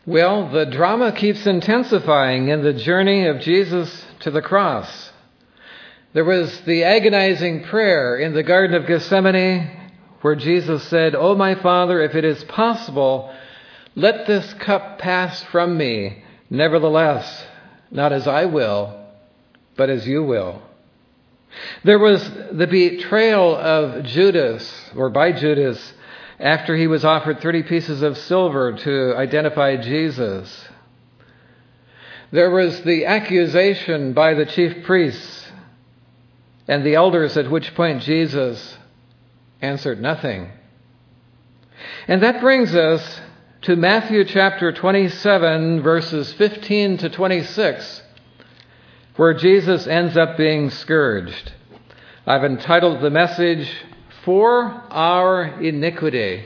Well, the drama keeps intensifying in the journey of Jesus to the cross. There was the agonizing prayer in the Garden of Gethsemane where Jesus said, "Oh, my Father, if it is possible, let this cup pass from me. Nevertheless, not as I will, but as you will." There was the betrayal of Judas, or by Judas, after he was offered 30 pieces of silver to identify Jesus. There was the accusation by the chief priests and the elders, at which point Jesus answered nothing. And that brings us to Matthew chapter 27, verses 15 to 26, where Jesus ends up being scourged. I've entitled the message, "For Our Iniquity."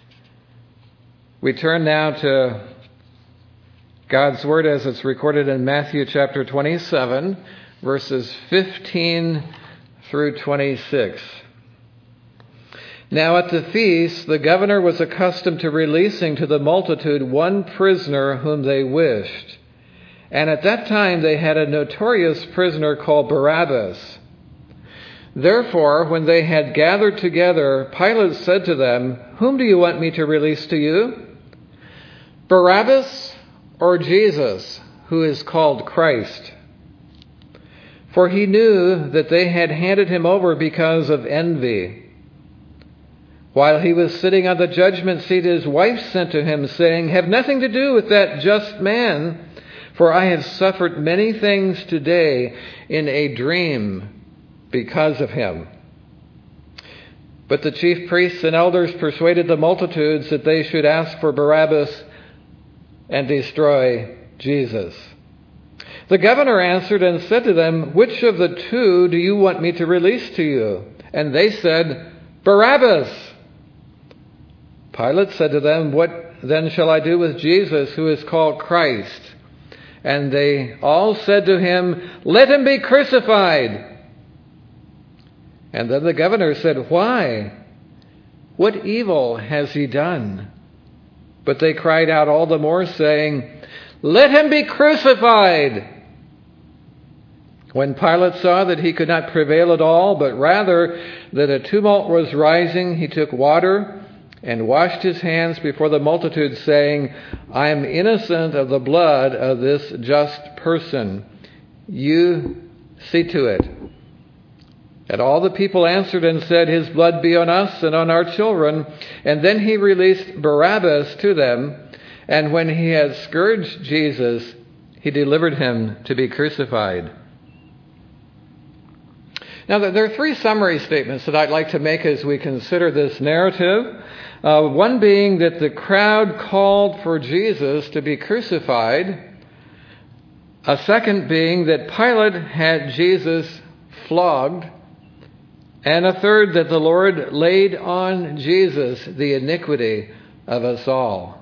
We turn now to God's Word as it's recorded in Matthew chapter 27, verses 15 through 26. Now at the feast, the governor was accustomed to releasing to the multitude one prisoner whom they wished. And at that time they had a notorious prisoner called Barabbas. Therefore, when they had gathered together, Pilate said to them, "Whom do you want me to release to you? Barabbas or Jesus, who is called Christ?" For he knew that they had handed him over because of envy. While he was sitting on the judgment seat, his wife sent to him, saying, "Have nothing to do with that just man, for I have suffered many things today in a dream because of him." But the chief priests and elders persuaded the multitudes that they should ask for Barabbas and destroy Jesus. The governor answered and said to them, "Which of the two do you want me to release to you?" And they said, "Barabbas." Pilate said to them, "What then shall I do with Jesus, who is called Christ?" And they all said to him, "Let him be crucified." And then the governor said, "Why? What evil has he done?" But they cried out all the more, saying, "Let him be crucified." When Pilate saw that he could not prevail at all, but rather that a tumult was rising, he took water and washed his hands before the multitude, saying, "I am innocent of the blood of this just person. You see to it." And all the people answered and said, "His blood be on us and on our children." And then he released Barabbas to them. And when he had scourged Jesus, he delivered him to be crucified. Now, there are three summary statements that I'd like to make as we consider this narrative. One being that the crowd called for Jesus to be crucified. A second being that Pilate had Jesus flogged. And a third, that the Lord laid on Jesus the iniquity of us all.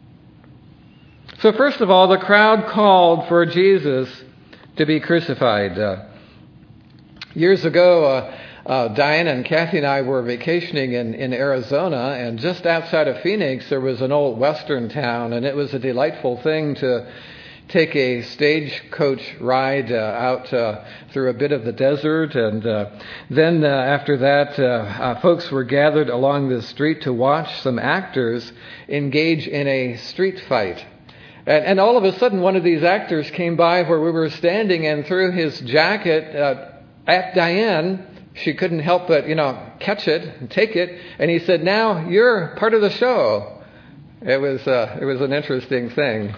So first of all, the crowd called for Jesus to be crucified. Years ago, Diane and Kathy and I were vacationing in Arizona, and just outside of Phoenix there was an old western town, and it was a delightful thing to take a stagecoach ride out through a bit of the desert. And then after that, folks were gathered along the street to watch some actors engage in a street fight. And all of a sudden, one of these actors came by where we were standing and threw his jacket at Diane. She couldn't help but, catch it and take it. And he said, "Now you're part of the show." It was an interesting thing.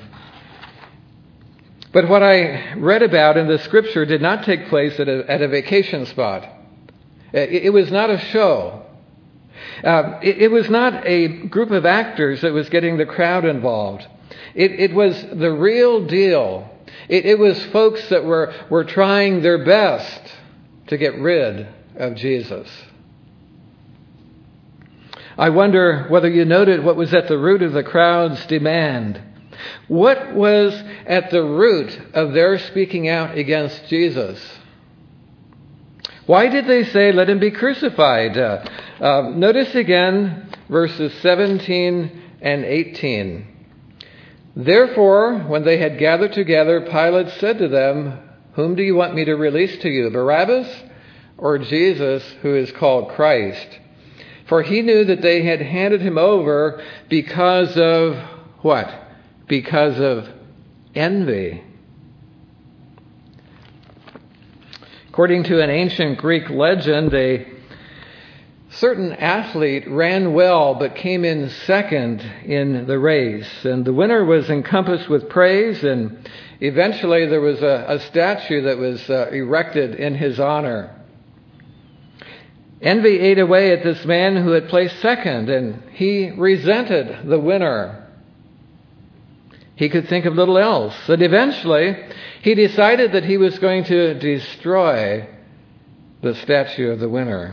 But what I read about in the scripture did not take place at a vacation spot. It was not a show. It was not a group of actors that was getting the crowd involved. It was the real deal. It was folks that were trying their best to get rid of Jesus. I wonder whether you noted what was at the root of the crowd's demand. What was at the root of their speaking out against Jesus? Why did they say, "Let him be crucified"? Notice again verses 17 and 18. Therefore, when they had gathered together, Pilate said to them, "Whom do you want me to release to you, Barabbas or Jesus, who is called Christ?" For he knew that they had handed him over because of what? Because of envy. According to an ancient Greek legend, a certain athlete ran well but came in second in the race. And the winner was encompassed with praise, and eventually there was a statue that was erected in his honor. Envy ate away at this man who had placed second, and he resented the winner. He could think of little else. And eventually, he decided that he was going to destroy the statue of the winner.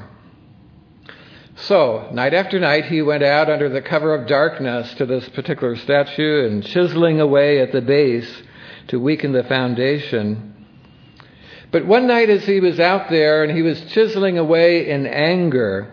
So, night after night, he went out under the cover of darkness to this particular statue and chiseling away at the base to weaken the foundation. But one night as he was out there and he was chiseling away in anger,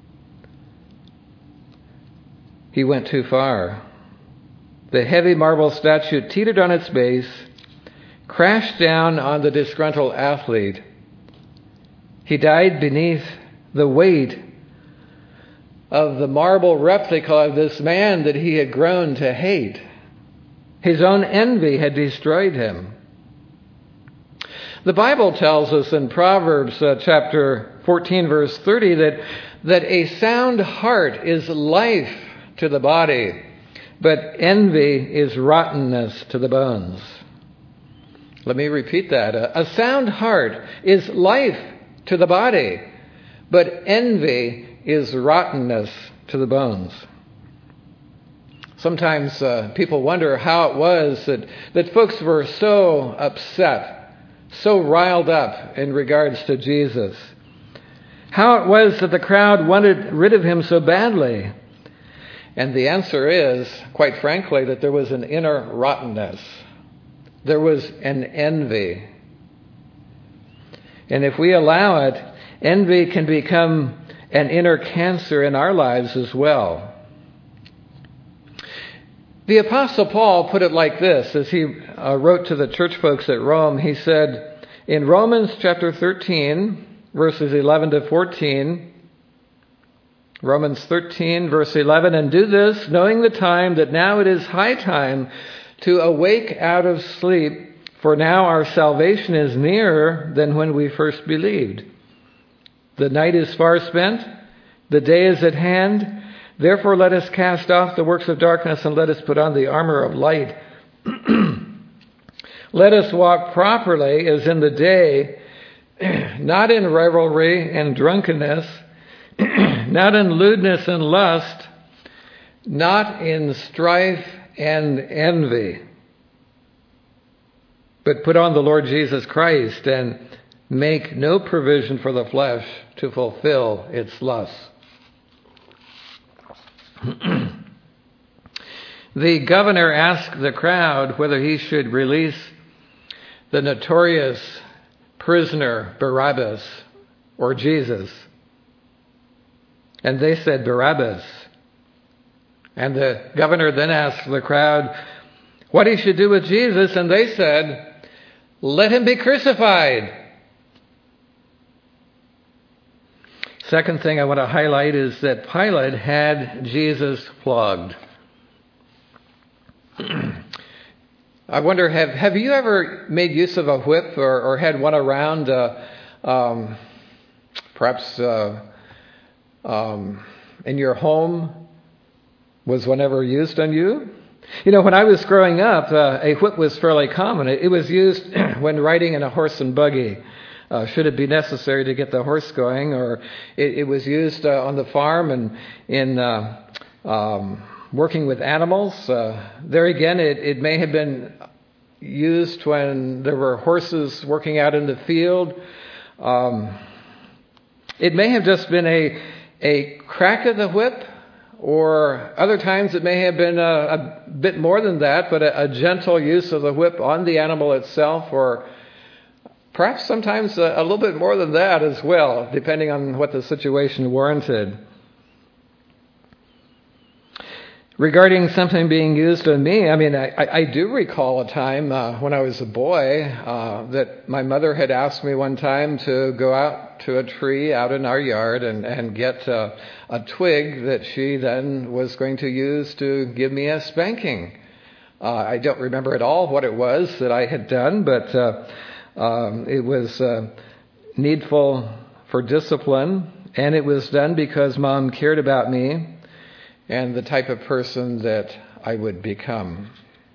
he went too far. The heavy marble statue teetered on its base, crashed down on the disgruntled athlete. He died beneath the weight of the marble replica of this man that he had grown to hate. His own envy had destroyed him. The Bible tells us in Proverbs chapter 14, verse 30, that a sound heart is life to the body, but envy is rottenness to the bones. Let me repeat that. A sound heart is life to the body, but envy is rottenness to the bones. Sometimes people wonder how it was that folks were so upset, so riled up in regards to Jesus. How it was that the crowd wanted rid of him so badly. And the answer is, quite frankly, that there was an inner rottenness. There was an envy. And if we allow it, envy can become an inner cancer in our lives as well. The Apostle Paul put it like this as he wrote to the church folks at Rome. He said in Romans chapter 13, verses 11 to 14, Romans 13, verse 11, "And do this, knowing the time, that now it is high time to awake out of sleep, for now our salvation is nearer than when we first believed. The night is far spent, the day is at hand. Therefore let us cast off the works of darkness and let us put on the armor of light. Let us walk properly as in the day, not in revelry and drunkenness, not in lewdness and lust, not in strife and envy, but put on the Lord Jesus Christ and make no provision for the flesh to fulfill its lusts." The governor asked the crowd whether he should release the notorious prisoner Barabbas or Jesus. And they said Barabbas. And the governor then asked the crowd what he should do with Jesus, and they said, "Let him be crucified." Second thing I want to highlight is that Pilate had Jesus flogged. I wonder, have you ever made use of a whip or had one around, perhaps in your home? Was one ever used on you? You know, when I was growing up, a whip was fairly common. It was used when riding in a horse and buggy. Should it be necessary to get the horse going, or it was used on the farm and in working with animals. There again, it may have been used when there were horses working out in the field. It may have just been a crack of the whip, or other times it may have been a bit more than that, but a gentle use of the whip on the animal itself, or perhaps sometimes a little bit more than that as well, depending on what the situation warranted. Regarding something being used on me, I do recall a time when I was a boy that my mother had asked me one time to go out to a tree out in our yard and get a twig that she then was going to use to give me a spanking. I don't remember at all what it was that I had done, but it was needful for discipline, and it was done because Mom cared about me and the type of person that I would become.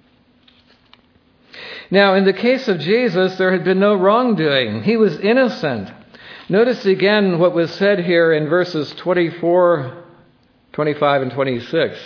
Now, in the case of Jesus, there had been no wrongdoing. He was innocent. Notice again what was said here in verses 24, 25, and 26.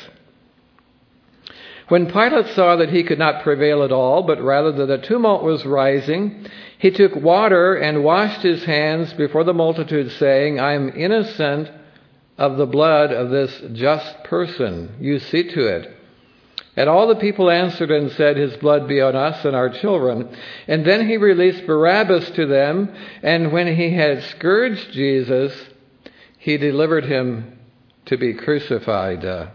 When Pilate saw that he could not prevail at all, but rather that a tumult was rising, he took water and washed his hands before the multitude, saying, I am innocent of the blood of this just person. You see to it. And all the people answered and said, his blood be on us and our children. And then he released Barabbas to them, and when he had scourged Jesus, he delivered him to be crucified.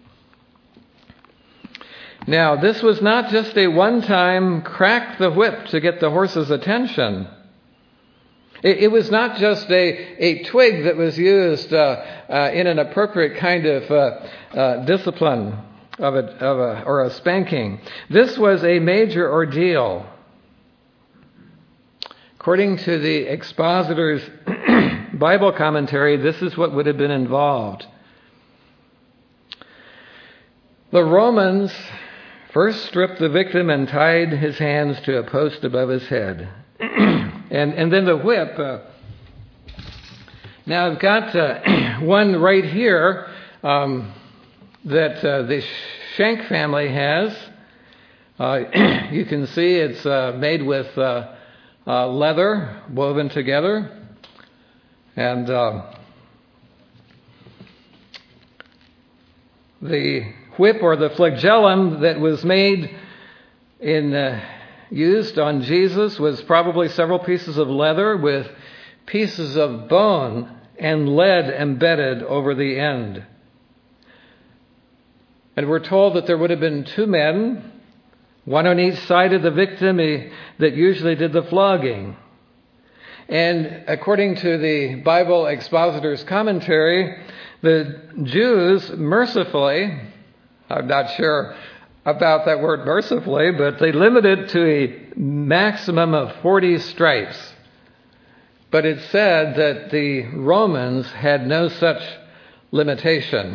Now, this was not just a one-time crack the whip to get the horse's attention. It was not just a twig that was used in an appropriate kind of discipline or a spanking. This was a major ordeal. According to the expositor's Bible commentary, this is what would have been involved. The Romans first stripped the victim and tied his hands to a post above his head. And then the whip. Now I've got one right here that the Schenck family has. You can see it's made with leather woven together. And the whip or the flagellum that was made used on Jesus was probably several pieces of leather with pieces of bone and lead embedded over the end. And we're told that there would have been two men, one on each side of the victim that usually did the flogging. And according to the Bible expositor's commentary, the Jews mercifully, I'm not sure about that word mercifully, but they limited to a maximum of 40 stripes. But it said that the Romans had no such limitation.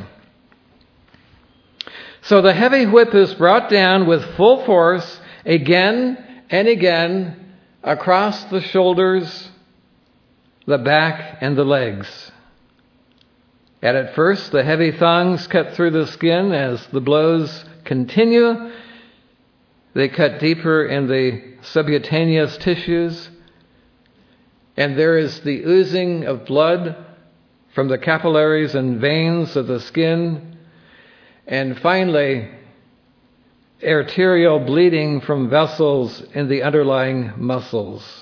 So the heavy whip is brought down with full force again and again across the shoulders, the back, and the legs. And at first, the heavy thongs cut through the skin. As the blows continue, they cut deeper in the subcutaneous tissues, and there is the oozing of blood from the capillaries and veins of the skin, and finally, arterial bleeding from vessels in the underlying muscles.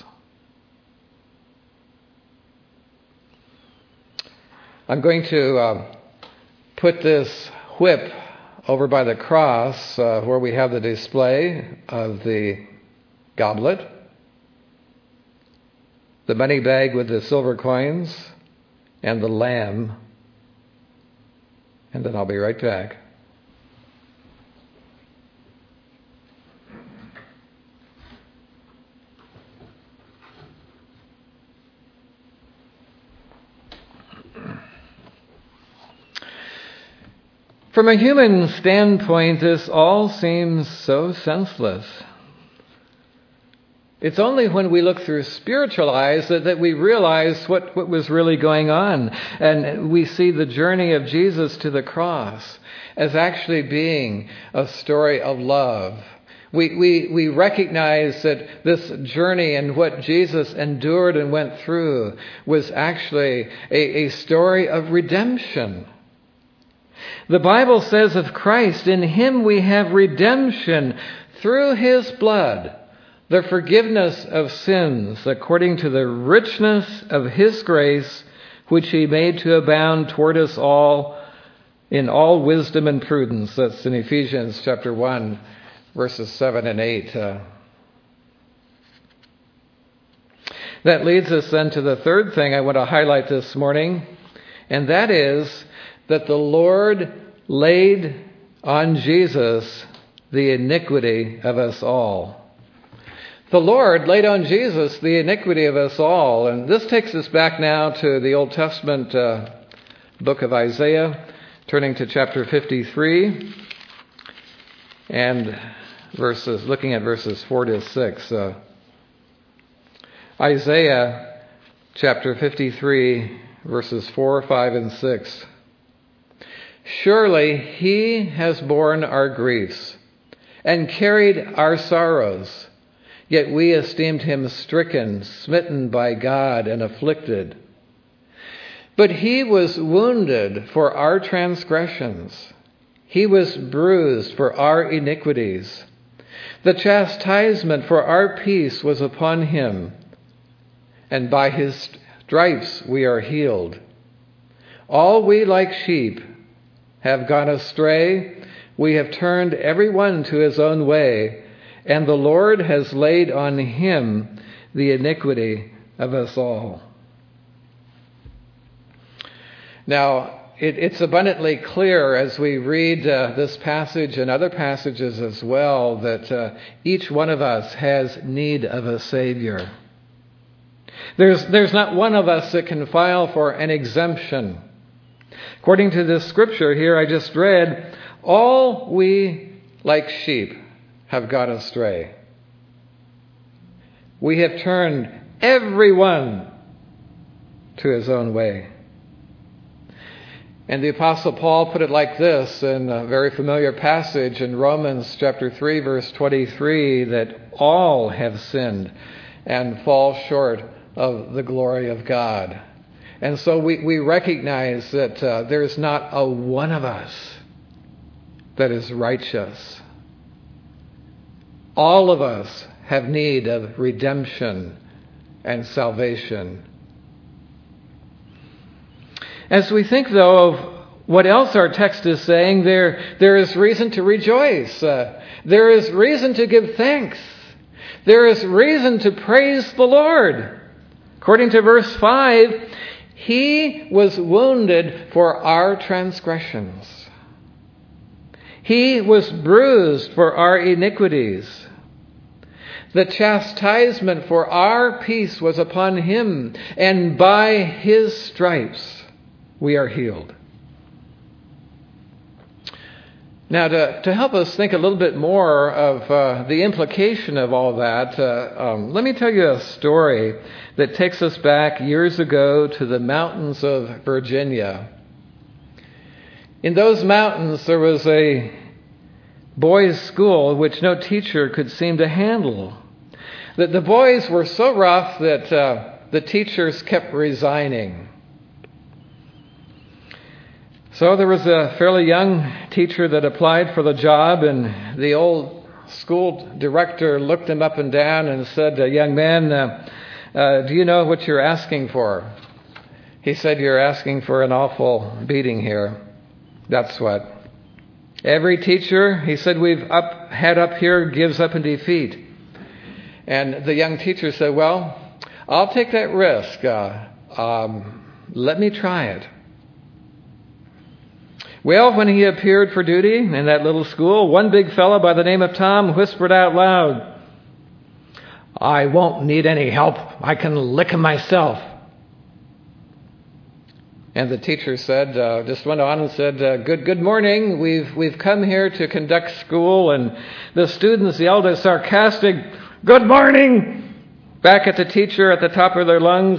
I'm going to put this whip over by the cross where we have the display of the goblet, the money bag with the silver coins, and the lamb. And then I'll be right back. From a human standpoint, this all seems so senseless. It's only when we look through spiritual eyes that we realize what was really going on. And we see the journey of Jesus to the cross as actually being a story of love. We recognize that this journey and what Jesus endured and went through was actually a story of redemption. The Bible says of Christ, in Him we have redemption through His blood, the forgiveness of sins according to the richness of His grace, which He made to abound toward us all in all wisdom and prudence. That's in Ephesians chapter 1, verses 7 and 8. That leads us then to the third thing I want to highlight this morning, and that is that the Lord laid on Jesus the iniquity of us all. The Lord laid on Jesus the iniquity of us all. And this takes us back now to the Old Testament book of Isaiah, turning to chapter 53 and looking at verses 4 to 6. Isaiah chapter 53, verses 4, 5, and 6. Surely he has borne our griefs and carried our sorrows, yet we esteemed him stricken, smitten by God, and afflicted. But he was wounded for our transgressions. He was bruised for our iniquities. The chastisement for our peace was upon him, and by his stripes we are healed. All we like sheep have gone astray. We have turned every one to his own way, and the Lord has laid on him the iniquity of us all. Now, it's abundantly clear as we read this passage and other passages as well that each one of us has need of a Savior. There's not one of us that can file for an exemption. According to this scripture here I just read, all we like sheep have gone astray. We have turned everyone to his own way. And the Apostle Paul put it like this in a very familiar passage in Romans chapter 3, verse 23, that all have sinned and fall short of the glory of God. And so we recognize that there's not a one of us that is righteous. All of us have need of redemption and salvation. As we think, though, of what else our text is saying, there is reason to rejoice. There is reason to give thanks. There is reason to praise the Lord. According to verse 5, he was wounded for our transgressions. He was bruised for our iniquities. The chastisement for our peace was upon him, and by his stripes we are healed. Now, to help us think a little bit more of the implication of all that, let me tell you a story that takes us back years ago to the mountains of Virginia. In those mountains, there was a boys' school which no teacher could seem to handle. The boys were so rough that the teachers kept resigning. So there was a fairly young teacher that applied for the job, and the old school director looked him up and down and said, "Young man, do you know what you're asking for?" He said, "You're asking for an awful beating here. That's what. Every teacher," he said, "we've had up here gives up in defeat." And the young teacher said, "Well, I'll take that risk. Let me try it." Well, when he appeared for duty in that little school, one big fellow by the name of Tom whispered out loud, "I won't need any help. I can lick him myself." And the teacher said, just went on and said, Good morning. We've come here to conduct school." And the students yelled a sarcastic, "Good morning," back at the teacher at the top of their lungs.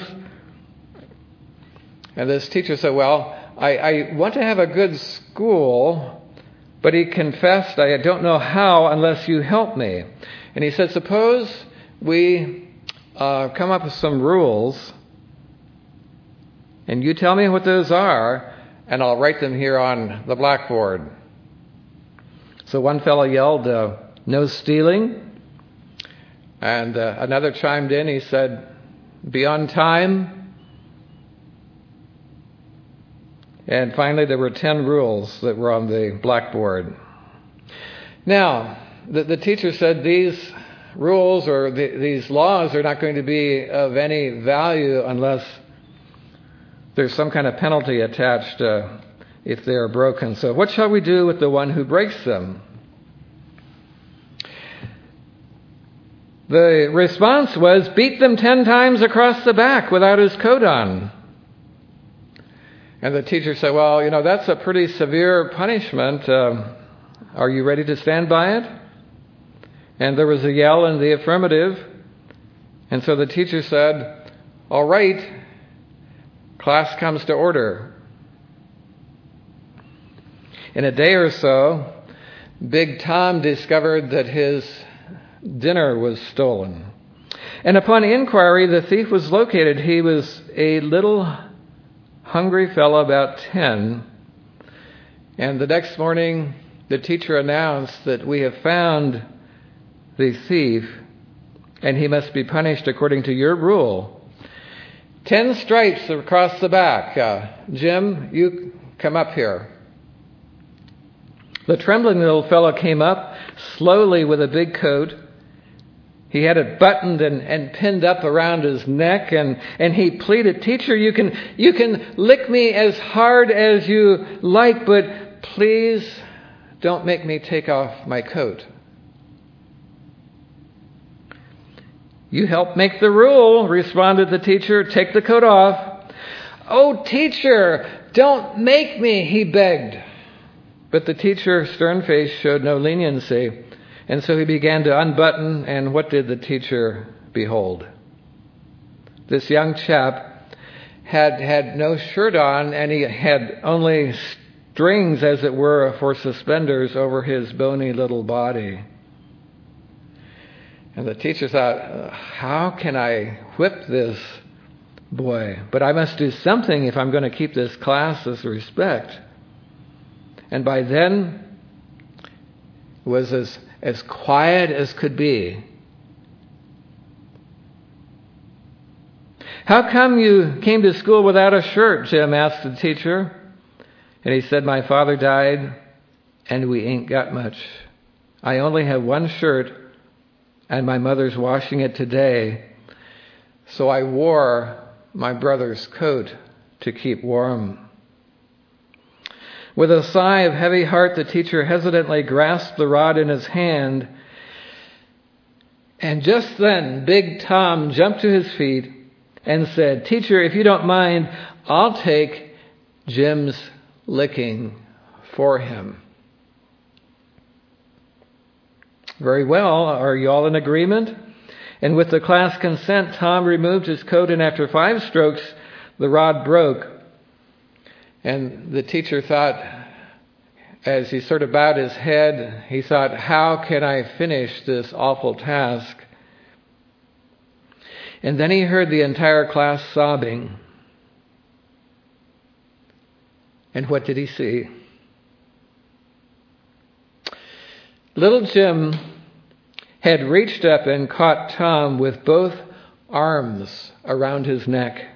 And this teacher said, "Well, I want to have a good school," but he confessed, "I don't know how unless you help me." And he said, "Suppose we come up with some rules, and you tell me what those are, and I'll write them here on the blackboard." So one fellow yelled, "No stealing." And another chimed in. He said, "Be on time." And finally, there were 10 rules that were on the blackboard. Now, the teacher said these rules or these laws are not going to be of any value unless there's some kind of penalty attached if they are broken. So what shall we do with the one who breaks them? The response was, beat them 10 times across the back without his coat on. And the teacher said, well, that's a pretty severe punishment. Are you ready to stand by it? And there was a yell in the affirmative. And so the teacher said, all right, class comes to order. In a day or so, Big Tom discovered that his dinner was stolen. And upon inquiry, the thief was located. He was a little hungry fellow, about 10. And the next morning, the teacher announced that we have found the thief, and he must be punished according to your rule. 10 stripes across the back. Jim, you come up here. The trembling little fellow came up slowly with a big coat. He had it buttoned and pinned up around his neck, and he pleaded, teacher, you can lick me as hard as you like, but please don't make me take off my coat. You helped make the rule, responded the teacher. Take the coat off. Oh, teacher, don't make me, he begged. But the teacher, stern-faced, showed no leniency. And so he began to unbutton, and what did the teacher behold? This young chap had no shirt on, and he had only strings, as it were, for suspenders over his bony little body. And the teacher thought, how can I whip this boy? But I must do something if I'm going to keep this class's respect. And by then, it was as quiet as could be. How come you came to school without a shirt? Jim asked the teacher. And he said, my father died, and we ain't got much. I only have one shirt, and my mother's washing it today. So I wore my brother's coat to keep warm. With a sigh of heavy heart, the teacher hesitantly grasped the rod in his hand. And just then, Big Tom jumped to his feet and said, teacher, if you don't mind, I'll take Jim's licking for him. Very well. Are you all in agreement? And with the class consent, Tom removed his coat, and after 5 strokes, the rod broke. And the teacher thought, as he sort of bowed his head, he thought, how can I finish this awful task? And then he heard the entire class sobbing. And what did he see? Little Jim had reached up and caught Tom with both arms around his neck.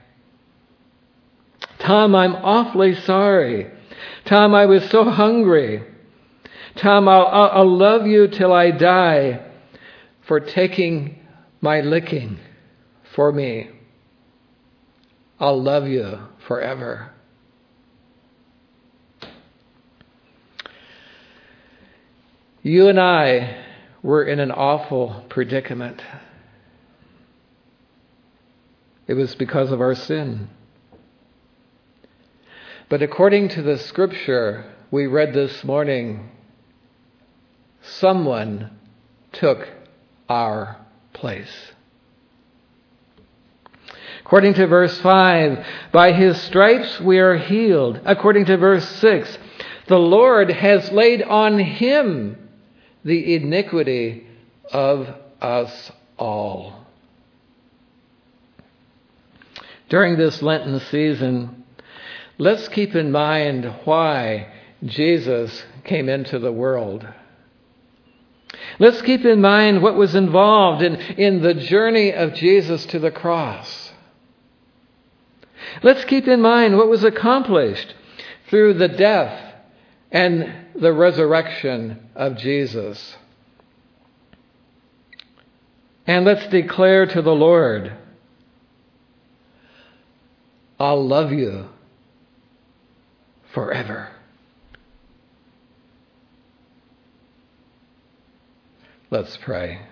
Tom, I'm awfully sorry. Tom, I was so hungry. Tom, I'll love you till I die for taking my licking for me. I'll love you forever. You and I were in an awful predicament. It was because of our sin. But according to the scripture we read this morning, someone took our place. According to verse 5, by his stripes we are healed. According to verse 6, the Lord has laid on him the iniquity of us all. During this Lenten season, let's keep in mind why Jesus came into the world. Let's keep in mind what was involved in the journey of Jesus to the cross. Let's keep in mind what was accomplished through the death and the resurrection of Jesus. And let's declare to the Lord, I'll love you forever. Let's pray.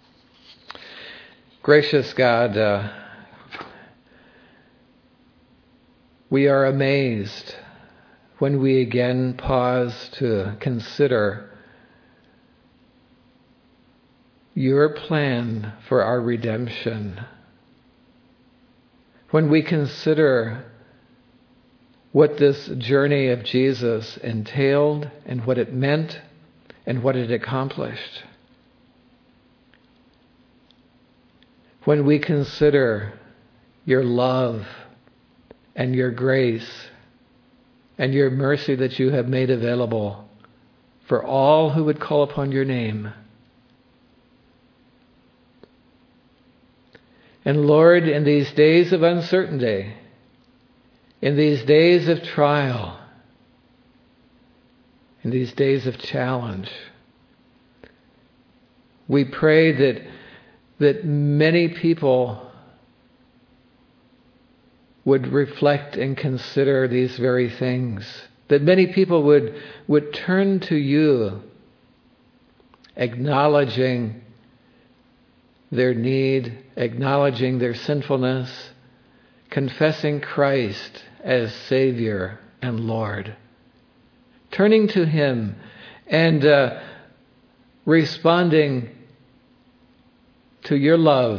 Gracious God, we are amazed when we again pause to consider your plan for our redemption. When we consider what this journey of Jesus entailed and what it meant and what it accomplished. When we consider your love and your grace and your mercy that you have made available for all who would call upon your name. And Lord, in these days of uncertainty, in these days of trial, in these days of challenge, we pray that many people would reflect and consider these very things, that many people would turn to you, acknowledging their need, acknowledging their sinfulness, confessing Christ as Savior and Lord, turning to Him and responding to your love.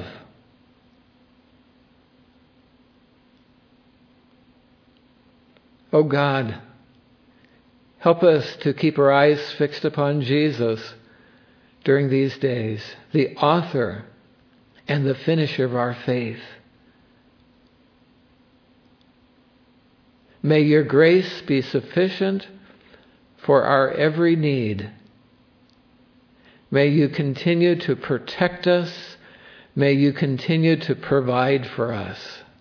Oh God, help us to keep our eyes fixed upon Jesus during these days, the author and the finisher of our faith. May your grace be sufficient for our every need. May you continue to protect us. May you continue to provide for us.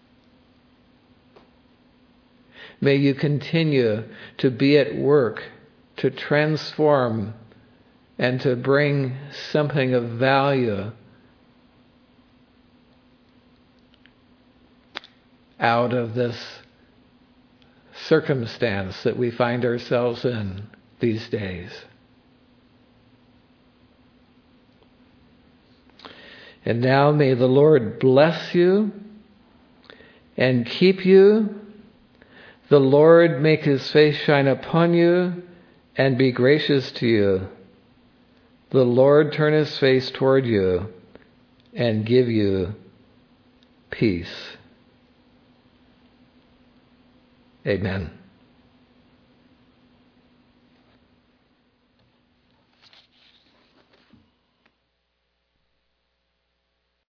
May you continue to be at work to transform and to bring something of value out of this circumstance that we find ourselves in these days. And now may the Lord bless you and keep you. The Lord make His face shine upon you and be gracious to you. The Lord turn His face toward you and give you peace. Amen.